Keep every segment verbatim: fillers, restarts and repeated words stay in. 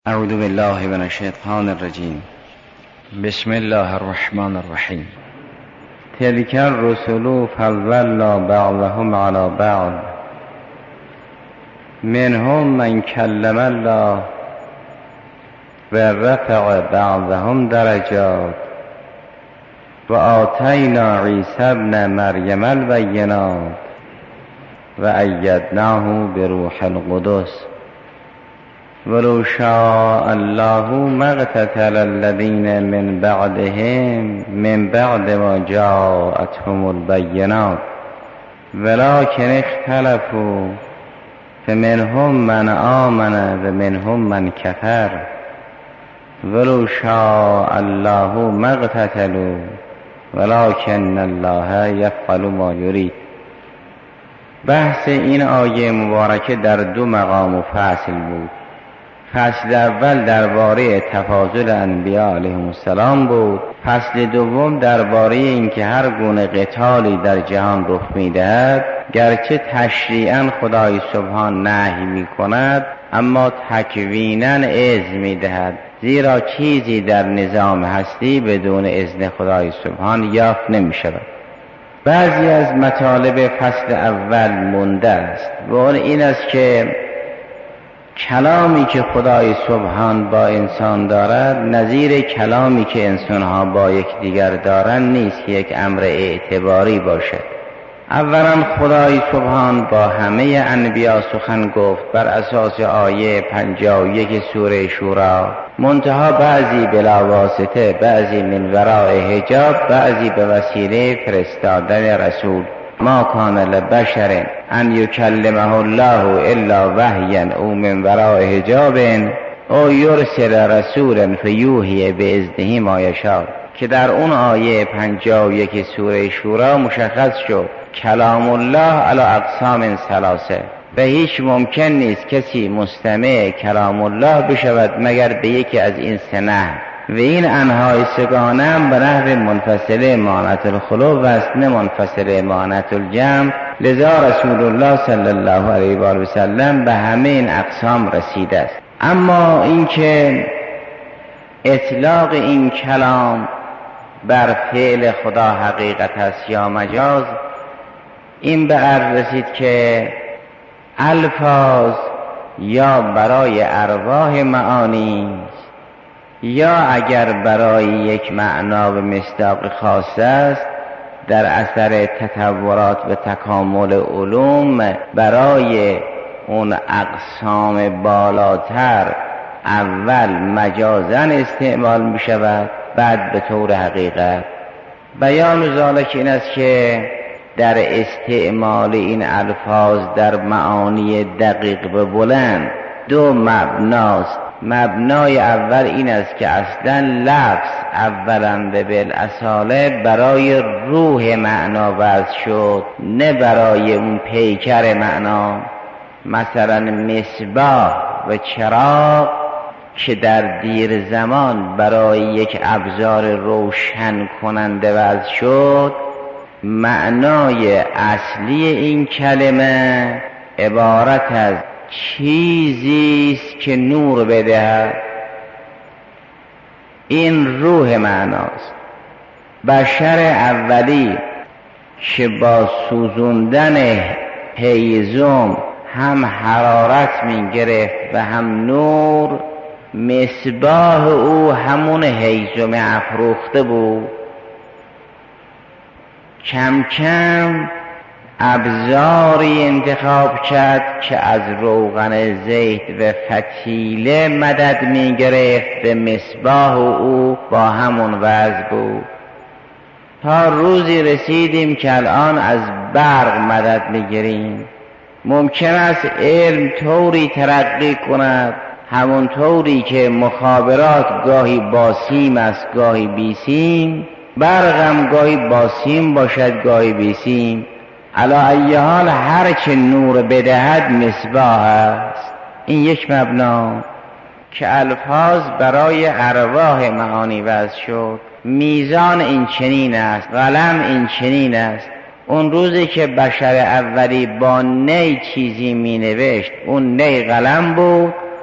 اعوذ بالله من الشیطان الرجیم. بسم الله الرحمن الرحیم. تلک الرسل فضلنا بعضهم علی بعض منهم من کلم الله و رفع بعضهم درجات و آتینا عیسی ابن مریم البینات و ایدناه بروح القدس ولو شاء الله ما اقتتل الذين من بعدهم من بعد ما جاءتهم البينات ولكن اختلفوا فمنهم من آمن ومنهم من كفر ولو شاء الله ما اقتتلوا ولكن الله يفعل ما يريد. بحث این آیه مبارکه در دو مقام و فصل بود. فصل اول درباره تفاضل انبیاء علیهم السلام بود. فصل دوم درباره اینکه هر گونه قتالی در جهان رخ می‌دهد گرچه تشریعاً خدای سبحان نهی می‌کند اما تکویناً اذن می‌دهد، زیرا چیزی در نظام هستی بدون اذن خدای سبحان یافت نمی‌شود. بعضی از مطالب فصل اول مونده است و اون این است که کلامی که خدای سبحان با انسان دارد نظیر کلامی که انسانها با یکدیگر دارند نیست که یک امر اعتباری باشد. اولا خدای سبحان با همه انبیا سخن گفت بر اساس آیه پنجاه و یک سوره شورا، منتها بعضی بلا واسطه، بعضی من وراء حجاب، بعضی به وسیله فرستادن رسول. ما کان لبشر ان یکلمه الله الا وحیا او من وراء حجاب او یرسل رسولا فیوحی باذنه ما یشاء، که در اون آیه پنجاه و یک سوره شورا مشخص شد کلام الله علی اقسام ثلاثه و هیچ ممکن نیست کسی مستمع کلام الله بشود مگر به یکی از این سه نحو، و این انهای سگانه هم به نحو منفصله مانعت الخلو و است نه منفصله مانعت الجمع. لذا رسول الله صلی الله علیه و آله و سلم به همه این اقسام رسیده است. اما اینکه اطلاق این کلام بر فعل خدا حقیقت است یا مجاز، این به عرض رسید که الفاظ یا برای ارواح معانی یا اگر برای یک معنا و مصداق خاص است در اثر تطورات و تکامل علوم برای اون اقسام بالاتر اول مجازاً استعمال می شود، بعد به طور حقیقت. بیان ذالک این است که در استعمال این الفاظ در معانی دقیق و بلند دو مبناست. مبنای اول این است که اصلا لفظ اولا و بالاصاله برای روح معنا وضع شد نه برای اون پیکر معنا. مثلا مصباح و چراغ که در دیر زمان برای یک ابزار روشن کننده وضع شد، معنای اصلی این کلمه عبارت از چیزی است که نور بدهد. این روح معناست. بشر اولی که با سوزوندن هیزم هم حرارت می گرفت و هم نور، مصباح او همون هیزم افروخته بود. کم کم ابزاری انتخاب کرد که از روغن زیت و فتیله مدد می گرفت و مصباح او با همون وضع بود، تا روزی رسیدیم که الان از برق مدد می گیریم. ممکن است علم طوری ترقی کند همون طوری که مخابرات گاهی با سیم است گاهی بی سیم، برق هم گاهی با سیم باشد گاهی بی سیم. علی ای حال هر چه نور بدهد مصباح است. این یک مبنا که الفاظ برای ارواح معانی وضع شد. میزان این چنین است، قلم این چنین است. اون روزی که بشر اولی با نی چیزی می نوشت اون نی قلم بود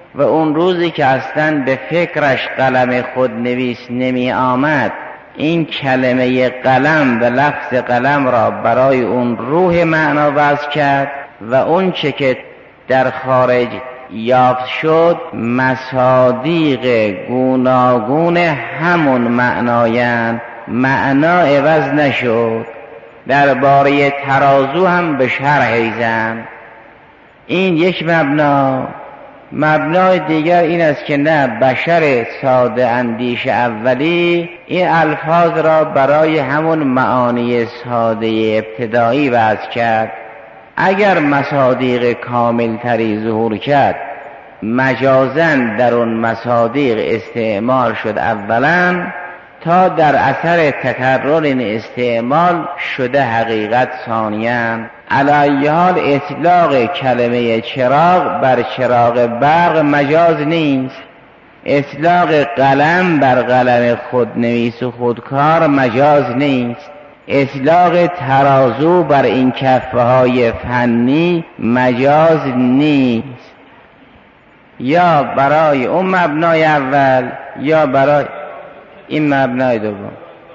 و اون روزی که اصلا به فکرش قلم خود نویس نمی آمد این کلمه قلم و لفظ قلم را برای اون روح معنا وضع کرد و اون چه که در خارج یافت شد مصادیق گوناگون همون معنایند، معنا عوض نشد. درباره ترازو هم به شرح زن. این یک مبنا. مبنای دیگر این است که نه، بشر ساده اندیش اولی این الفاظ را برای همون معانی ساده ابتدایی وضع کرد. اگر مصادیق کامل تری ظهور کرد مجازن در اون مصادیق استعمال شد اولا تا در اثر تکرر این استعمال شده حقیقت ثانیاً. علی حال اطلاق کلمه چراغ بر چراغ برق مجاز نیست، اطلاق قلم بر قلم خودنویس و خودکار مجاز نیست، اطلاق ترازو بر این کفه های فنی مجاز نیست. یا برای اون مبنای اول یا برای این مبنای دوم.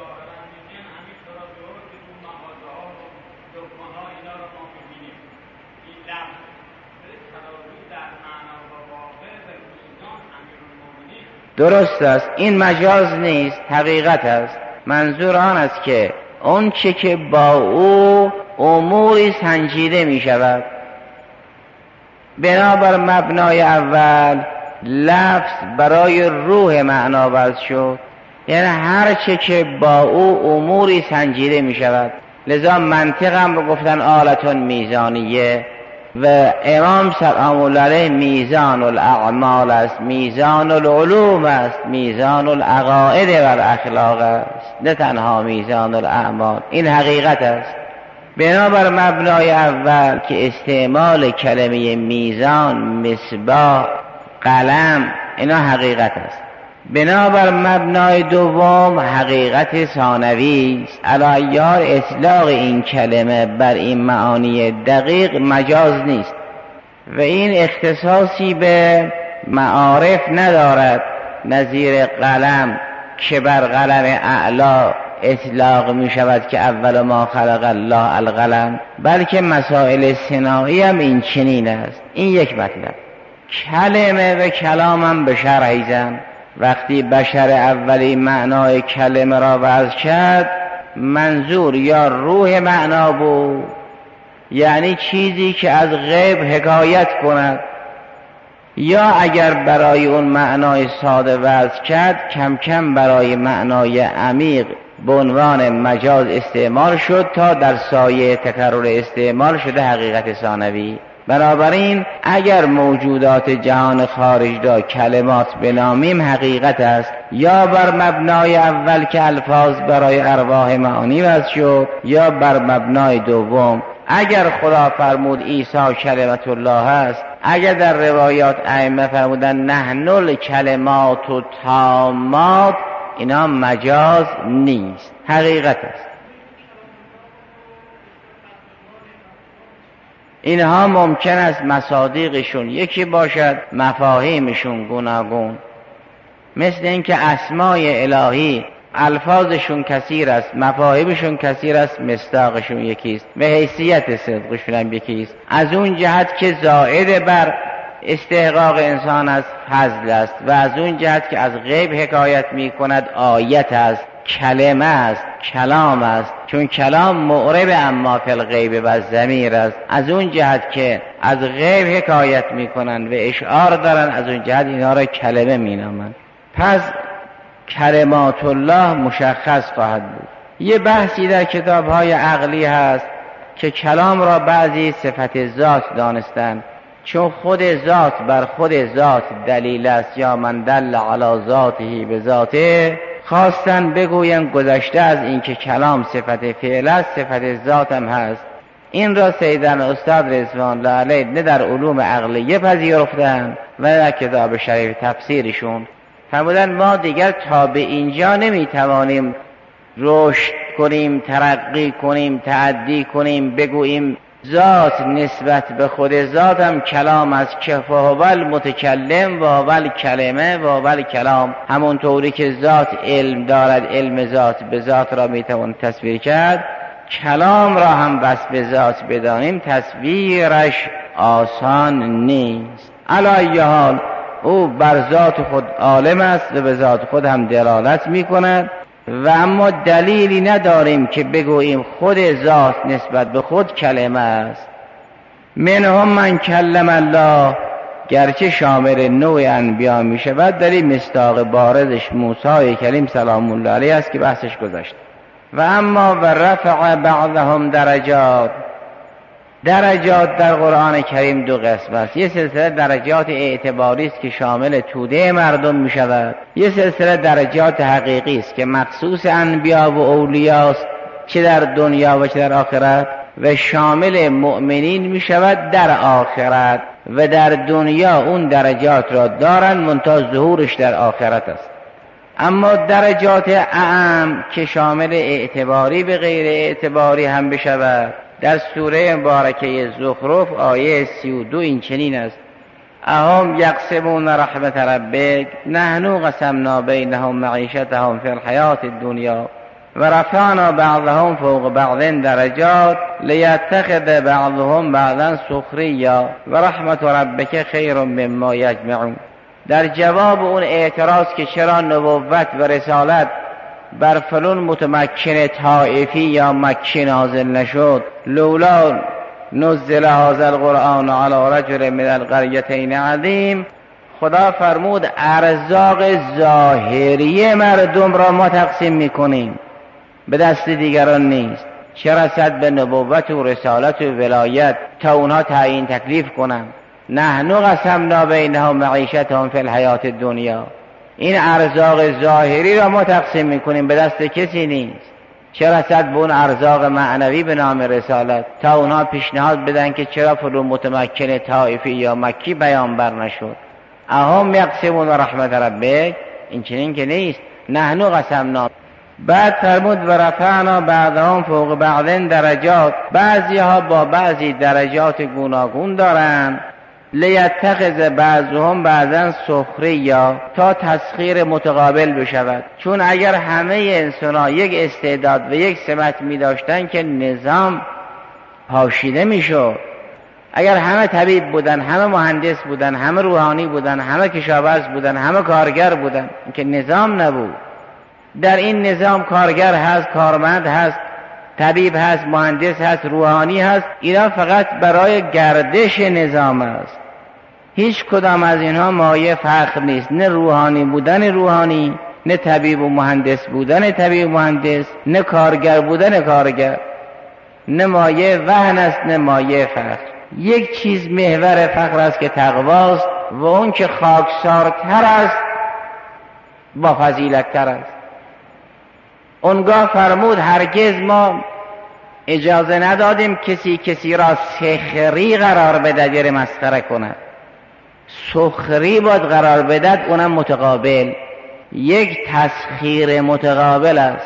درست است، این مجاز نیست، حقیقت است. منظور آن است که اون چه که با او اموری سنجیده می شود. بنابر مبنای اول لفظ برای روح معنا وضع شد، یعنی هر چه که با او اموری سنجیده می شود. لذا منطق هم رو گفتن آلتون میزانیه و امام سلام الله علیه میزان الاعمال است، میزان العلوم است، میزان العقائد و الاخلاق است، نه تنها میزان الاعمال. این حقیقت است. بنابر مبنای اول که استعمال کلمه میزان، مصباح، قلم اینا حقیقت است. بنابر مبنای دوم حقیقت ثانوی است. علی حال اطلاق این کلمه بر این معانی دقیق مجاز نیست و این اختصاصی به معارف ندارد نظیر قلم که بر قلم اعلا اطلاق می شود که اول ما خلق الله القلم، بلکه مسائل صناعی هم این چنین است. این یک مطلب. کلمه و کلام هم به شرح زن. وقتی بشر اولی معنای کلمه را وضع کرد منظور یا روح معنا بود، یعنی چیزی که از غیب حکایت کند، یا اگر برای اون معنای ساده وضع کرد کم کم برای معنای عمیق به عنوان مجاز استعمال شد تا در سایه تکرر استعمال شده حقیقت ثانوی. بنابراین اگر موجودات جهان خارج را کلمات بنامیم حقیقت است، یا بر مبنای اول که الفاظ برای ارواح معانی وضع شد، یا بر مبنای دوم اگر خدا فرمود عیسی کلمت الله است، اگر در روایات ائمه فرمودن نحن الکلمات التامات، اینا مجاز نیست، حقیقت است. اینها ممکن است مصادیقشون یکی باشد، مفاهیمشون گوناگون، مثل اینکه اسمای الهی الفاظشون کثیر است، مفاهیمشون کثیر است، مصداقشون یکیست و حیثیت صدقشون هم یکیست. از اون جهت که زائد بر استحقاق انسان است فضل است، و از اون جهت که از غیب حکایت می کند آیت است، کلمه است، کلام است، چون کلام معرب اما فی الغیب و ضمیر است. از اون جهت که از غیب حکایت می کنند و اشعار دارن، از اون جهت اینها را کلمه می نامند. پس کلمات الله مشخص خواهد بود. یه بحثی در کتاب‌های عقلی هست که کلام را بعضی صفت ذات دانستند، چون خود ذات بر خود ذات دلیل است، یا من دل علی ذاته به ذاته، خواستن بگوین گذشته از اینکه کلام صفت فعل است، صفت ذات هم هست. این را سیدن استاد رضوان الله علیه نه در علوم عقلیه پذیرفتند و در کتاب شریف تفسیرشون فرمودن ما دیگر تا به اینجا نمیتوانیم رشد کنیم، ترقی کنیم، تعدی کنیم، بگوییم ذات نسبت به خود ذات هم کلام است که فهو المتکلم و هو الکلمه و هو الکلام. همونطوری که ذات علم دارد، علم ذات به ذات را میتوان تصویر کرد، کلام را هم بس به ذات بدانیم تصویرش آسان نیست. علی ای حال او بر ذات خود عالم است و به ذات خود هم دلالت میکند و اما دلیلی نداریم که بگوییم خود ذات نسبت به خود کلمه است. منهم من کلم الله، گرچه شامل نوع انبیا می شود، در این مصداق بارزش موسی کلیم سلام الله علیه است که بحثش گذشت. و اما و رفع بعضهم درجات، درجات در قرآن کریم دو قسم است. یه سلسله درجات اعتباری است که شامل توده مردم می شود، یه سلسله درجات حقیقی است که مخصوص انبیا و اولیاء است، چه در دنیا و چه در آخرت، و شامل مؤمنین می شود در آخرت. و در دنیا اون درجات را دارن منتها ظهورش در آخرت است. اما درجات اعم که شامل اعتباری به غیر اعتباری هم بشود، در سوره مبارکه زخرف آیه سی و دو این چنین است: اهم یقسمون رحمت ربک نحن قسمنا بینهم معیشتهم فی الحیات الدنیا و رفعنا بعضهم فوق بعض درجات لیتخذ بعضهم بعضا سخریا و رحمت ربک خیر مما یجمعون. در جواب اون اعتراض که چرا نبوت و رسالت بر فلان متمکن طائفی یا مکی نازل نشد، لولا نزل هذا القرآن علی رجل من القریتین عظیم، خدا فرمود ارزاق ظاهری مردم را ما تقسیم میکنیم، به دست دیگران نیست. چه رسد به نبوت و رسالت و ولایت تا اونها تعیین تکلیف کنند. نحن قسمنا بینهم معیشتهم فی الحیات الدنیا، این ارزاق ظاهری را ما تقسیم میکنیم، به دست کسی نیست. چه رسد به اون ارزاق معنوی به نام رسالت تا اونها پیشنهاد بدن که چرا فلان متمکن طائفی یا مکی بیانبر نشد. اهم یقسمون رحمت ربک، این چنین که نیست. نحن قسمنا، بعد فرمود و رفعنا بعضهم فوق بعض درجات، بعضی ها با بعضی درجات گوناگون دارند. لیتخذ بعضهم بعضا سخریا، تا تسخیر متقابل بشود. چون اگر همه انسان ها یک استعداد و یک سمت می داشتن که نظام پاشیده می شد. اگر همه طبیب بودن، همه مهندس بودن، همه روحانی بودن، همه کشاورز بودن، همه کارگر بودن، که نظام نبود. در این نظام کارگر هست، کارمند هست، طبیب هست، مهندس هست، روحانی هست. اینا فقط برای گردش نظام است. هیچ کدام از اینها مایه فخر نیست، نه روحانی بودن روحانی، نه طبیب و مهندس بودن طبیب و مهندس، نه کارگر بودن کارگر، نه مایه وهن است نه مایه فخر. یک چیز محور فخر است که تقواست و اون که خاکسارتر است با فضیلت‌تر است. اونگاه فرمود هرگز ما اجازه ندادیم کسی کسی را سخری قرار بدهد یا مسخره کند. سخری باید قرار بدهد، اونم متقابل، یک تسخیر متقابل است.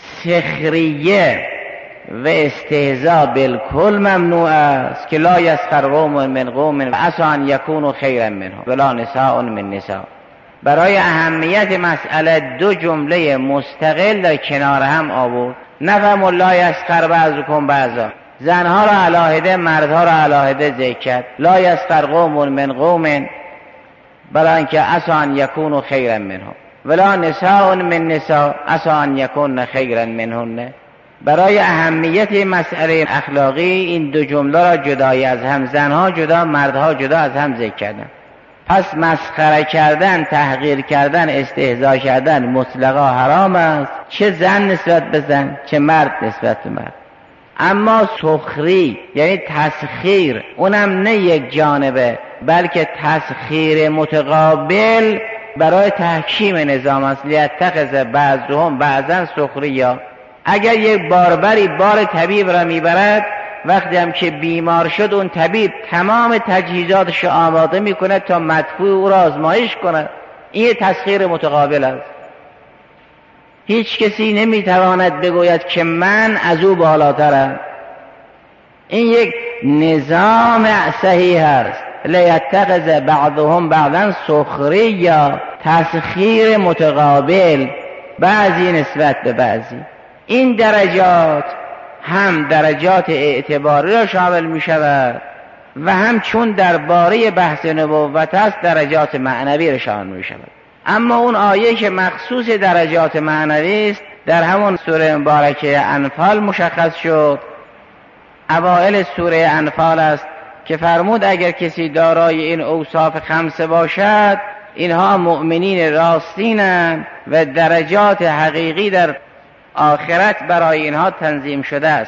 سخریه و استهزاء بالکل ممنوع است که لا یسخر قوم من قوم عسى ان یکونوا خیرا منهم ولا نساء من نساء. برای اهمیت مسئله دو جمله مستقل در کنار هم آورد. نفهم لا یسخر بعضکم بعضا، زنها را علاهده مردها را علاهده ذکر کرد. لا یسخر قوم من قوم بل اینکه عسى ان یکونوا خیرا منهم ولا نساء من نساء عسى ان یکن خیرا منهن. برای اهمیت مسئله اخلاقی این دو جمله را جدای از هم، زنها جدا مردها جدا از هم ذکر کردن. پس مسخره کردن، تحقیر کردن، استهزا کردن مطلقا حرام است، چه زن نسبت به زن چه مرد نسبت به مرد. اما سخری یعنی تسخیر، اونم نه یک جانبه بلکه تسخیر متقابل برای تحکیم نظام است. لیتخذ بعضهم بعضا سخریا. اگر یک باربری بار طبیب را میبرد، وقتی هم که بیمار شد اون طبیب تمام تجهیزاتش آماده میکنه تا مدفوع او را آزمایش کند. این تسخیر متقابل است. هیچ کسی نمیتواند بگوید که من از او بالاترم. این یک نظام صحیح است. لیتخذ بعضهم بعضا سخریا، تسخیر متقابل، بعضی نسبت به بعضی. این درجات هم درجات اعتباری را شامل می شود و هم چون درباره بحث نبوت است درجات معنوی را شامل می شود. اما اون آیه که مخصوص درجات معنوی است در همون سوره مبارکه انفال مشخص شد. اوائل سوره انفال است که فرمود اگر کسی دارای این اوصاف خمسه باشد اینها مؤمنین راستینند و درجات حقیقی در آخرت برای اینها تنظیم شده است.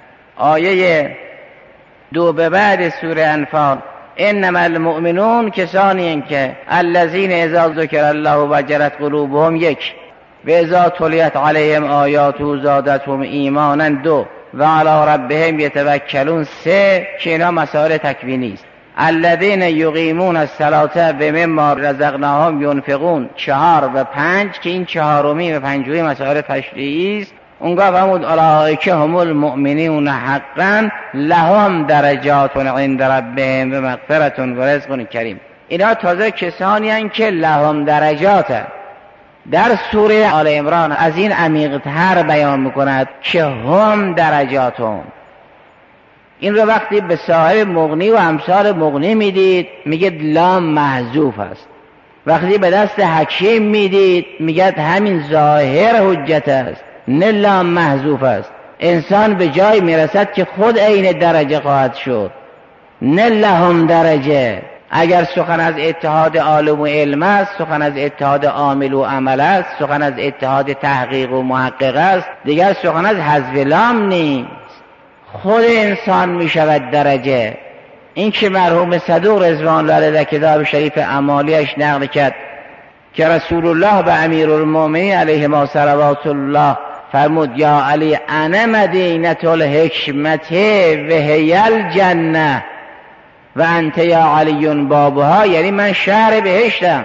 آیه دو به بعد سوره انفال انما المؤمنون کسانی که الذین اذا ذکر الله وجلت قلوبهم یک و اذا تلیت علیهم آیاته زادتهم ایمانا دو و علی ربهم یتوکلون سه که اینا مسائل تکوینی است. الذین یقیمون الصلاة و مما رزقناهم ینفقون چهار و پنج که این چهارمی و پنجمی مسائل تشریعی است. اونگاه فرمود اولئک هم المؤمنون حقا لهم درجات عند ربهم و مغفرة و رزق کریم. اینا تازه کسانی هستند که لهم درجات هست. در سوره آل عمران از این عمیق‌تر بیان میکند که هم درجاتهم. این رو وقتی به صاحب مغنی و امثال مغنی میدید میگه لام محذوف است. وقتی به دست حکیم میدید میگه همین ظاهر حجت است، نه لام محذوف است. انسان به جای میرسد که خود عین درجه خواهد شد، نه لهم درجه. اگر سخن از اتحاد عالم و علم است، سخن از اتحاد عامل و عمل است، سخن از اتحاد تحقیق و محقق است، دیگر سخن از حذف لام نیست. خود انسان می شود درجه. این که مرحوم صدوق رضوان الله علیه در کتاب شریف اعمالیش نقل کرد که رسول الله به امیرالمومنین علیهما صلوات الله فرمود یا علی انا مدینة الحکمت و هی الجنه و انت یا علی بابها، یعنی من شهر بهشتم،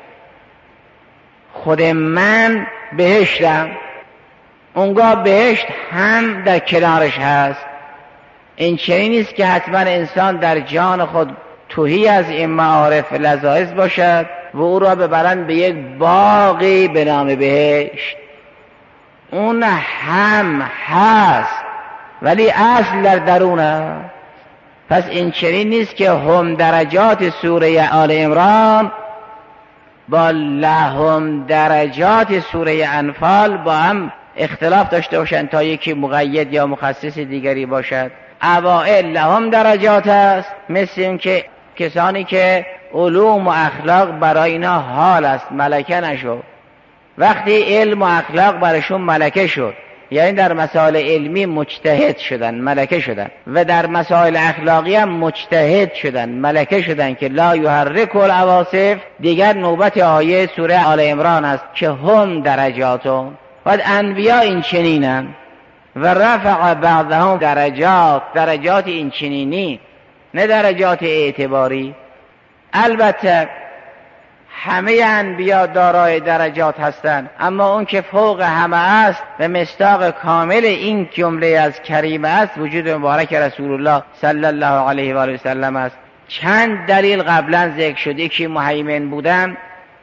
خود من بهشتم. اونگاه بهشت هم در کنارش هست. این چنین نیست که حتما انسان در جان خود تهی از این معارف لذایذ باشد و او را ببرند به یک باغی به نام بهشت. اون هم هست ولی اصل در درونه. پس این چنین نیست که هم درجات سوره آل عمران با لهم درجات سوره انفال با هم اختلاف داشته باشند تا یکی مقید یا مخصص دیگری باشد. اوائل لهم درجات است، مثل این که کسانی که علوم و اخلاق برای اینا حال است، ملکه نشد. وقتی علم و اخلاق برایشون ملکه شد، یعنی در مسائل علمی مجتهد شدن، ملکه شدن، و در مسائل اخلاقی هم مجتهد شدن، ملکه شدن که لا یحرک العواصف، دیگر نوبت آیه سوره آل عمران است که هم درجاتون. و انبیا این چنینن و رفع بعضهم درجات، درجات این چنینی نه درجات اعتباری. البته همه انبیا دارای درجات هستند، اما اون که فوق همه است و مصداق کامل این جمله از کریمه است وجود مبارک رسول الله صلی الله علیه و آله و سلم است. چند دلیل قبلا ذکر شد، یکی مهیمن بودن،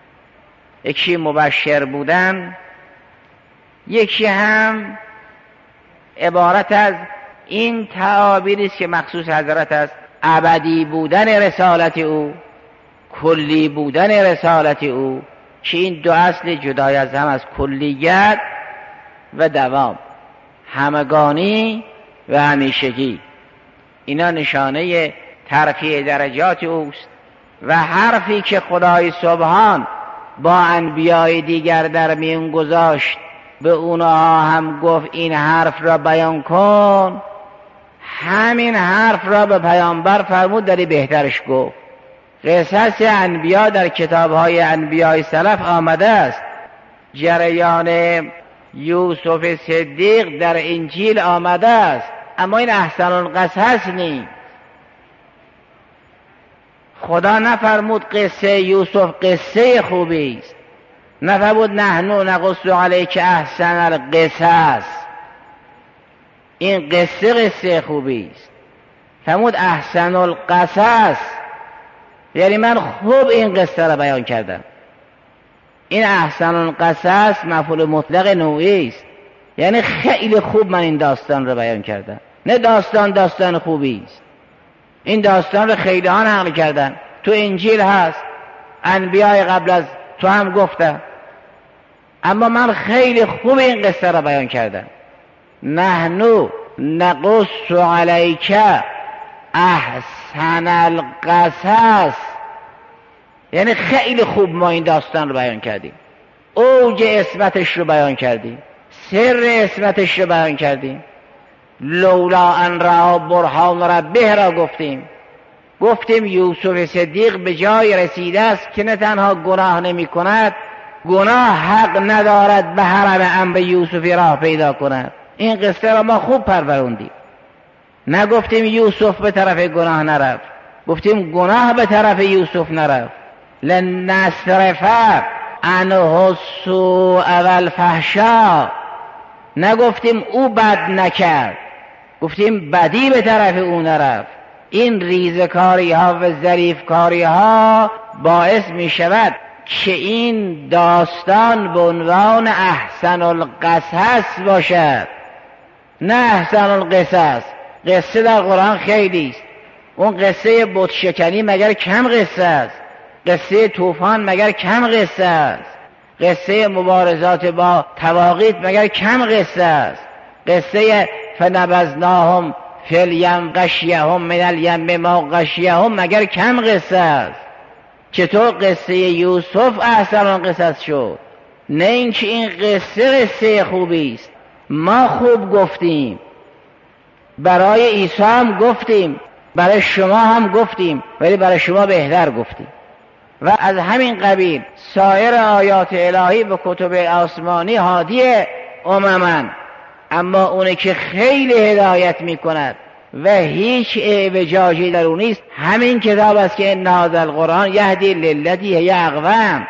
یکی مبشر بودن، یکی هم عبارت از این تعابیری است که مخصوص حضرت است: ابدی بودن رسالت او، کلی بودن رسالت او، که این دو اصل جدای از هم از کلیت و دوام، همگانی و همیشگی. اینا نشانه ترفیع درجات اوست. و حرفی که خدای سبحان با انبیای دیگر در میون گذاشت، به اونها هم گفت این حرف را بیان کن، همین حرف را به پیامبر فرمود داری بهترش گفت. قصص انبیا در کتاب‌های انبیای سلف آمده است. جریان یوسف صدیق در انجیل آمده است، اما این احسن القصص نیست. خدا نفرمود قصه یوسف قصه خوبی است، نفرمود نحنو نقص علیک احسن القصص، این قصه قصه خوبی است. فرمود احسن القصص، یعنی من خوب این قصه را بیان کردم. این احسن القصص مفعول مطلق نوعی است، یعنی خیلی خوب من این داستان را بیان کردم. نه داستان داستان خوبی است، این داستان را خیلی ها نقل کردن، تو انجیل هست، انبیای قبل از تو هم گفتن، اما من خیلی خوب این قصه را بیان کردم. نحنو نقص علیک احسن القصص، یعنی خیلی خوب ما این داستان رو بیان کردیم، اوج عصمتش رو بیان کردیم، سر عصمتش رو بیان کردیم. لولا ان را برهان ربه را گفتیم، گفتیم یوسف صدیق به جای رسیده است که نه تنها گناه نمی کند، گناه حق ندارد به حرم امر یوسفی راه پیدا کند. این قصه را ما خوب پروروندیم. نگفتیم یوسف به طرف گناه نرفت، گفتیم گناه به طرف یوسف نرفت. لنصرف عنه السوء والفحشاء، نگفتیم او بد نکرد، گفتیم بدی به طرف او نرفت. این ریزکاری ها و ظریفکاری ها باعث می شود که این داستان به عنوان احسن القصص باشد، نه احسن القصص. قصه در قرآن خیلی است. اون قصه بت شکنی مگر کم قصه است؟ قصه طوفان مگر کم قصه است؟ قصه مبارزات با طواغیت مگر کم قصه است؟ قصه فنبذناهم فی الیم غشیهم من الیم ما غشیهم مگر کم قصه است؟ چطور قصه یوسف احسن القصص شد؟ نه اینکه این قصه قصه خوبی است. ما خوب گفتیم، برای عیسی هم گفتیم، برای شما هم گفتیم، ولی برای شما بهتر گفتیم. و از همین قبیل سایر آیات الهی و کتب آسمانی هادی امما، اما اونه که خیلی هدایت می کند و هیچ اعوجاجی در اون نیست همین کتاب است که ان هذا القرآن یهدی للتی هی اقوم.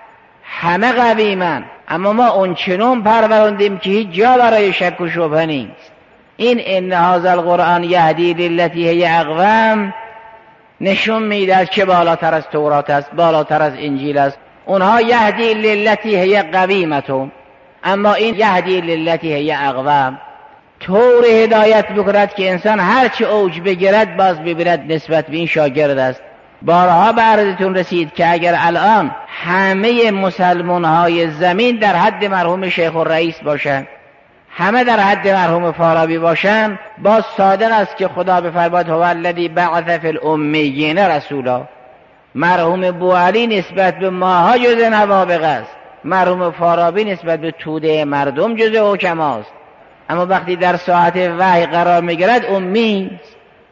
همه قویمن، اما ما اون چنون پروراندیم که هیچ جا برای شک و شبهه نیست. این ان هذا القرآن یهدی للتی هی اقوم نشون میدهد که بالاتر از تورات است، بالاتر از انجیل است. اونها یهدی للتی هی قویمتون، اما این یهدی للتی هی اقوم طور هدایت بکند که انسان هرچی اوج بگیرد باز ببیند نسبت به این شاگرد است. بارها به عرضتون رسید که اگر الان همه مسلمان های زمین در حد مرحوم شیخ الرئیس باشند، همه در حد مرحوم فارابی باشند، باز صادق است که خدا بفرماید هو الذی بعث فی الامیین رسولا. مرحوم بوعلی نسبت به ماها جز نوابغ است، مرحوم فارابی نسبت به توده مردم جز حکماست. اما وقتی در ساعت وحی قرار میگیرد امی است.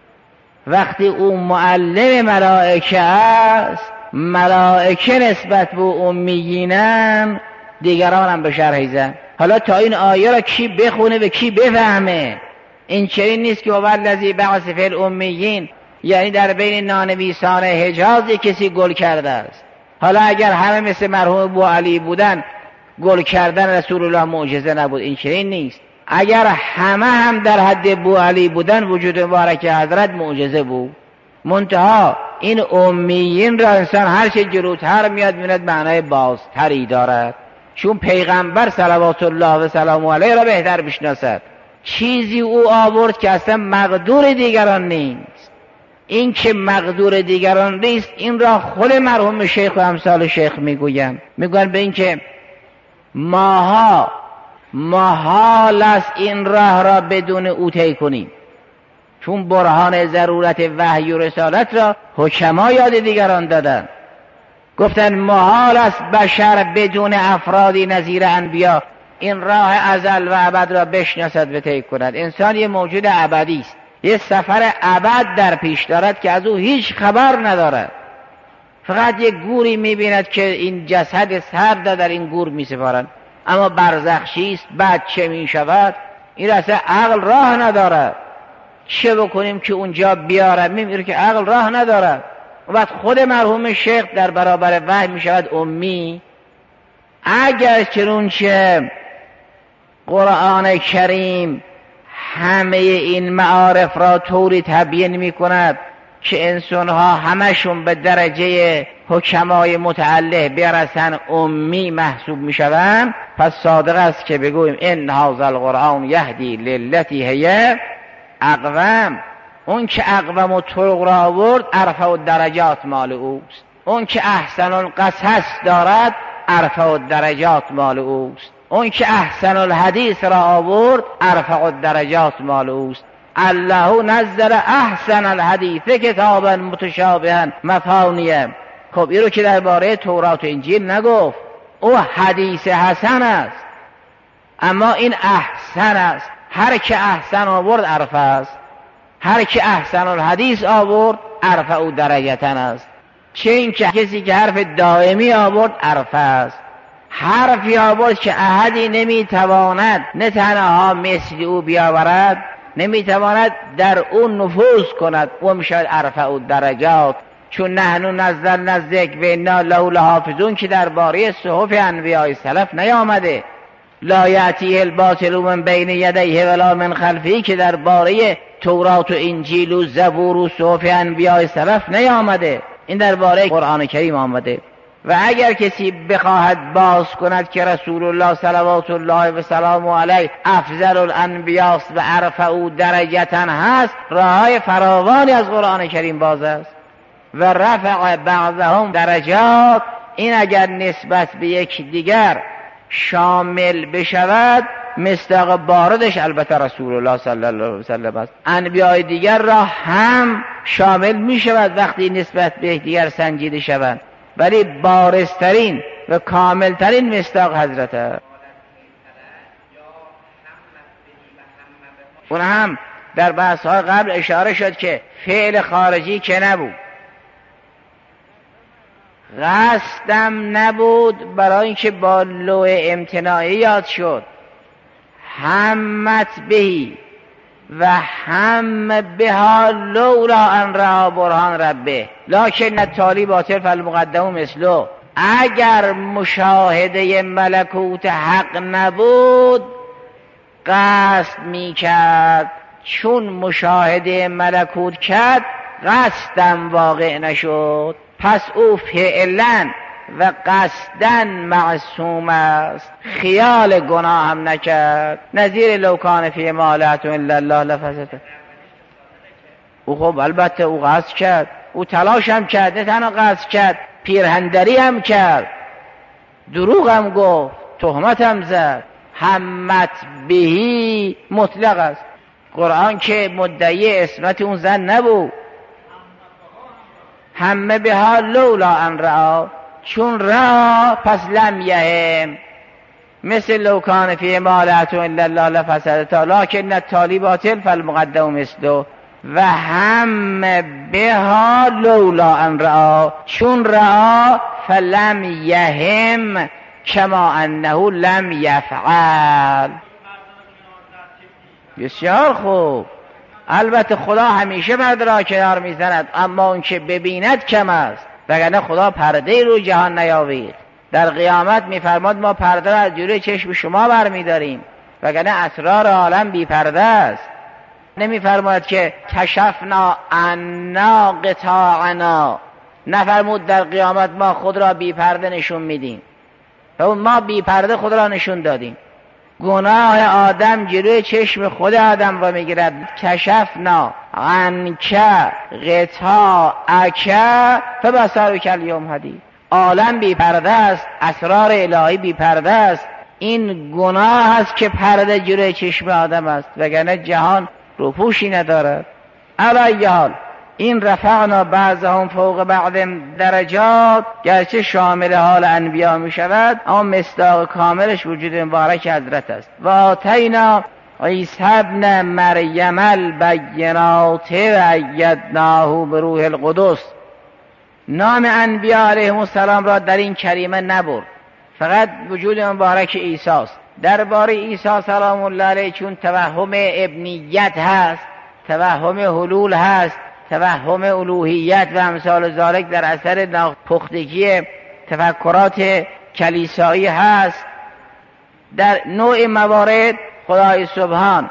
وقتی او معلم ملائکه است، ملائکه نسبت به امیینن، دیگران هم به شرحیزن. حالا تا این آیه را کی بخونه و کی بفهمه؟ این چنین نیست که هو الذی بعث فی الامیین، یعنی در بین نانویسان حجاز کسی گل کرده است. حالا اگر همه مثل مرحوم بوعلی بودن، گل کردن رسول الله معجزه نبود. این چنین نیست. اگر همه هم در حد بوعلی بودن، وجود مبارک حضرت معجزه بود. منتها این امیین را انسان هر چه جلوتر میاد میبیند معنای بازتری دارد، چون پیغمبر صلوات الله و سلام علیه را بهتر بشناسد. چیزی او آورد که اصلا مقدور دیگران نیست. این که مقدور دیگران نیست، این را خود مرحوم شیخ و امثال شیخ میگویم. میگوین به این که ماها محال است این راه را بدون او طی کنیم، چون برهان ضرورت وحی و رسالت را حکما یاد دیگران دادن. گفتن محال است بشر بدون افرادی نظیر انبیا این راه ازل و ابد را بشناسد و طی کند. انسان یه موجود ابدی است، یه سفر ابد در پیش دارد که از او هیچ خبر ندارد. فقط یک گوری میبیند که این جسد سرد در این گور میسپارند، اما برزخ چیست، بعد چه میشود، این اصلا عقل راه ندارد. چه بکنیم که اونجا بیارمیم؟ این که عقل راه ندارد. و بعد خود مرحوم شیخ در برابر وحی میشود امی. اگر چنانچه قرآن کریم همه این معارف را طوری تبیین می کند که انسانها همشون به درجه حکمای متعله برسن امی محسوب می شوند، پس صادق است که بگوییم ان هذا القرآن یهدی للتی هی اقوم. اون که اقوم و طرق را آورد ارفع الدرجات مال اوست. اون که احسن القصص دارد ارفع الدرجات مال اوست. اون که احسن الحدیث را آورد ارفع الدرجات مال اوست. الله نزل احسن الحدیث کتابا متشابها مثانیه. خب این رو که درباره تورات و انجیل نگفت، او حدیث حسن است، اما این احسن است. هر که احسن آورد ارفع است، هر که احسن الحدیث آورد ارفع او درجتن است. چه این که کسی که حرف دائمی آورد ارفع است، حرفی آورد که احدی نمیتواند نه تنها مثل او بیاورد، نمیتواند در اون نفوذ کند، و میشود ارفع او درجات. چون نحن نزلنا الذکر و انا له لحافظون که درباره صحف انبیاء سلف نیامده، لا یأتیه الباطل من بین یدیه ولا من خلفه که درباره تورات و انجیل و زبور و صحف انبیاء سلف نیامده، این درباره قرآن کریم آمده. و اگر کسی بخواهد باز کند که رسول الله صلوات الله و سلام علیه افضل الانبیاء و ارفع درجتن هست، راههای فراوانی از قرآن کریم باز است. و رفع بعضهم درجات، این اگر نسبت به یک دیگر شامل بشود مصداق باردش البته رسول الله صلی الله علیه وسلم است. انبیاء دیگر را هم شامل می شود وقتی نسبت به دیگر سنجیده شوند، ولی بارزترین و کاملترین مصداق حضرت است. اون هم در بحث های قبل اشاره شد که فعل خارجی که نبود، قصدم نبود، برای اینکه با لوح امتناعی یاد شد. همت بهی و هم بها لولا ان رأى برهان ربه لکن التالی باطل فالمقدم مثله. اگر مشاهده ملکوت حق نبود قصد می کرد، چون مشاهده ملکوت کرد قصدم واقع نشد، پس او فعلا و قصدن معصوم است، خیال گناه هم نکرد. نظیر لو کان فی مالت الا الله لفسد. او خب البته او قصد کرد، او تلاش هم کرد، نه تنها قصد کرد، پیرهندری هم کرد، دروغ هم گفت، تهمت هم زد. همت بهی مطلق است. قرآن که مدعی اسمت اون زن نبود. همه بها لولا ان رأى، چون را پس لم یهم، مثل لو کان فی مالت الا الله لفسدتا لکن التالی باطل فالمقدم مثله. و هم بها لولا ان رأى، چون را فلم یهم کما انه لم یفعل. بسیار خوب. البته خدا همیشه مرد را کنار میزند، اما اون که ببیند کم است، وگرنه خدا پرده رو جهان نیاوید. در قیامت میفرماد ما پرده را از جلوی چشم شما برمیداریم، وگرنه اسرار عالم بی پرده است. نمیفرماد که کشفنا عنا قطاعنا، نفرمود در قیامت ما خود را بی پرده نشون میدیم، و ما بی پرده خود را نشون دادیم. گناه آدم جلوی چشم خود آدم را میگیرد. کشفنا عنک غطاءک فبصرک الیوم حدید. عالم بی پرده است، اسرار الهی بی پرده است. این گناه است که پرده جلوی چشم آدم است، وگرنه جهان روپوشی ندارد. علی حال این رفعنا بعضهم فوق بعض درجات، گرچه شامل حال انبیا می شود، اما مصداق کاملش وجود مبارک حضرت است. و آتینا عیسی ابن مریم البینات و ایدناه بروح القدس. نام انبیا علیهم السلام را در این کریمه نبرد، فقط وجود مبارک عیسی است. درباره عیسی سلام الله علیه چون توهم ابنیت هست، توهم حلول هست، توهم الوهیت و امثال ذالک در اثر ناپختگی تفکرات کلیسایی هست، در نوع موارد خدای سبحان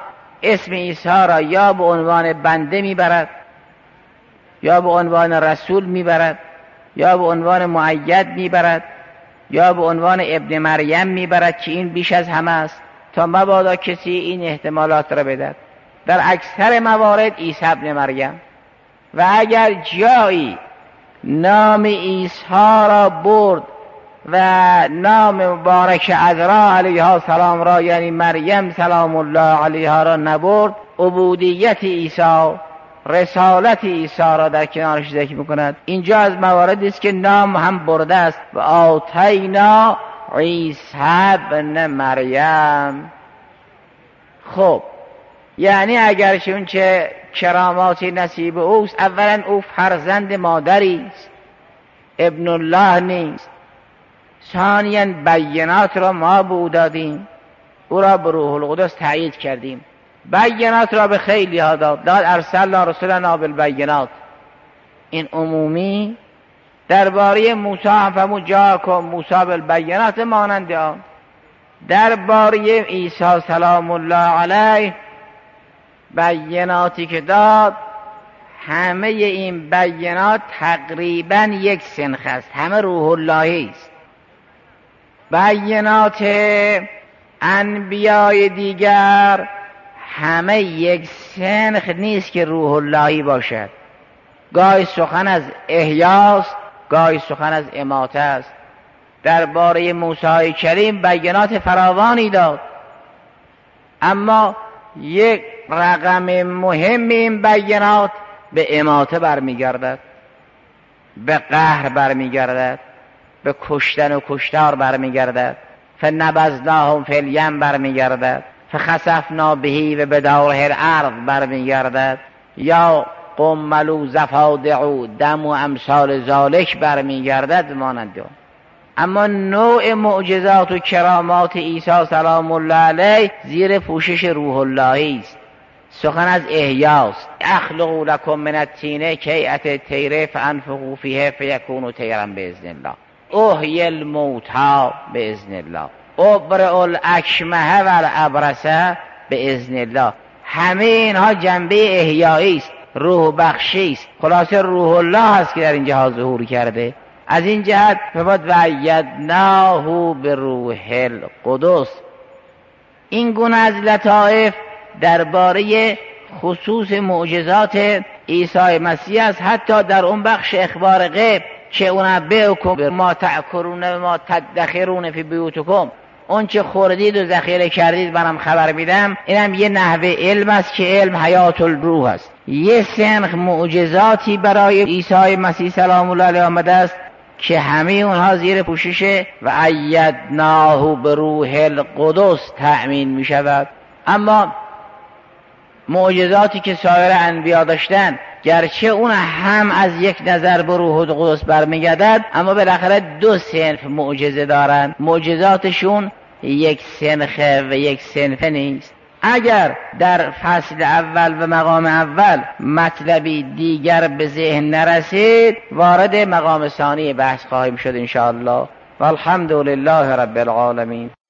اسم عیسی را یا به عنوان بنده میبرد، یا به عنوان رسول میبرد، یا به عنوان مؤید میبرد، یا به عنوان ابن مریم میبرد که این بیش از همه است، تا مبادا کسی این احتمالات را بدهد. در اکثر موارد عیسی ابن مریم. و اگر جایی نام عیسی را برد و نام مبارک عذرا علیها السلام را، یعنی مریم سلام الله علیها را نبرد، عبودیت عیسی، رسالت عیسی را در کنارش ذکر میکند. اینجا از مواردی است که نام هم برده است. و آتینا عیسی ابن مریم. خب یعنی اگر چون چه کراماتی نصیب اوست، اولا او فرزند مادری است، ابن الله نیست. ثانیا بینات را ما به او دادیم، او را به روح القدس تأیید کردیم. بینات را به خیلی ها داد، داد ارسلنا رسولنا بالبینات. این عمومی. درباره موسی هم فرمود جاءکم موسی بالبینات مانند آن. درباره عیسی سلام الله علیه بیناتی که داد، همه این بینات تقریبا یک سنخ است، همه روح اللهی است. بینات انبیای دیگر همه یک سنخ نیست که روح اللهی باشد. گاهی سخن از احیاست، گاهی سخن از اماته است. درباره موسی کریم بینات فراوانی داد، اما یک رقم مهم این بینات به اماته برمیگردد، به قهر برمیگردد، به کشتن و کشتار برمیگردد، فنبذناهم فی الیم برمیگردد، فخسفنا بهی و بداره الارض برمیگردد، یا قملوا زفادعوا دم و امثال ذالک برمیگردد مانند آن. اما نوع معجزات و کرامات عیسی سلام الله علیه زیر پوشش روح اللهی است. سخن از احیاست. اخلق لکم من الطین کهیئة طیر فانفخوا فیه فیکون طیرا باذن الله. احیی الموتی باذن الله. ابرئ الاکمه والابرص باذن الله. همه اینها جنبه احیایی است، روح بخشی است. خلاصه روح الله است که در اینجا ظهور کرده. از این جهت فباد و ایدناه به روح القدس. این گونه از لطائف درباره خصوص معجزات عیسی مسیح است. حتی در اون بخش اخبار غیب که انبئکم ما تأکلون ما تدخرون فی بیوتکم، اون چه خوردید و ذخیره کردید منم خبر میدم، اینم یه نحوه علم است که علم حیات الروح است. یه سنخ معجزاتی برای عیسی مسیح سلام الله علیه آمده است که همه اونها زیر پوشش و ایدناه به روح القدس تأمین می شود. اما معجزاتی که سایر انبیا داشتن، گرچه اون هم از یک نظر به روح القدس برمیگردد، اما بالاخره دو صنف معجزه دارند. معجزاتشون یک سنخه و یک صنفه نیست. اگر در فصل اول و مقام اول مطلبی دیگر به ذهن نرسید، وارد مقام ثانی بحث خواهیم شد ان شاء الله. والحمد لله رب العالمین.